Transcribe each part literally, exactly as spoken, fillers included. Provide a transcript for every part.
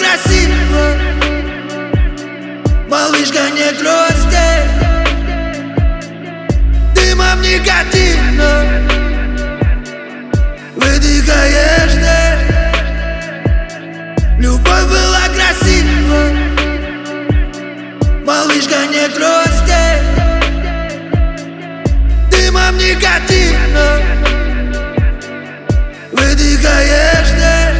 красиво, малышка, не грусти, дымом никотина выдыхаешь ты. Любовь была красива, малышка, не грусти, дымом никотина выдыхаешь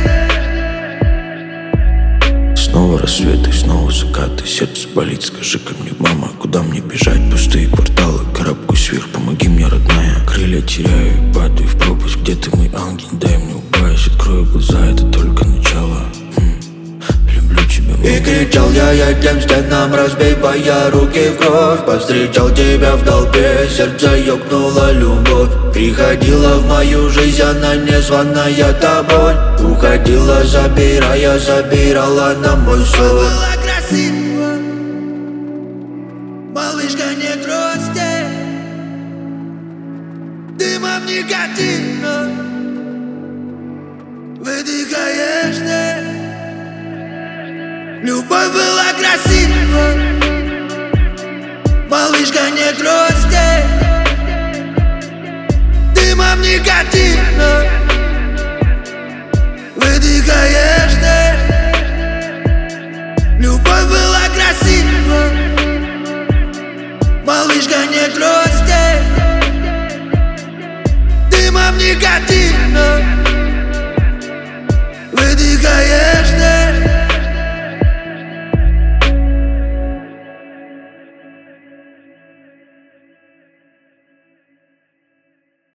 ты. Снова рассветы, снова закаты, сердце болит, скажи-ка мне, мама, куда мне бежать? Пустые кварталы, карабкаюсь вверх, помоги мне, родная. Крылья теряю и падаю в пропасть, где ты, мой ангел, дай мне упасть. Открою глаза, это только начало. хм. Люблю тебя, мама. И кричал я этим стенам, разбивая руки в кровь. Повстречал тебя в толпе, сердце ёкнула любовь. Приходила в мою жизнь она незваная тобой. Уходила, забирая, забирала на мой сон. Была красива, малышка, не грусти, дымом никотина выдыхаешь ты. Любовь была красива, малышка, не грусти,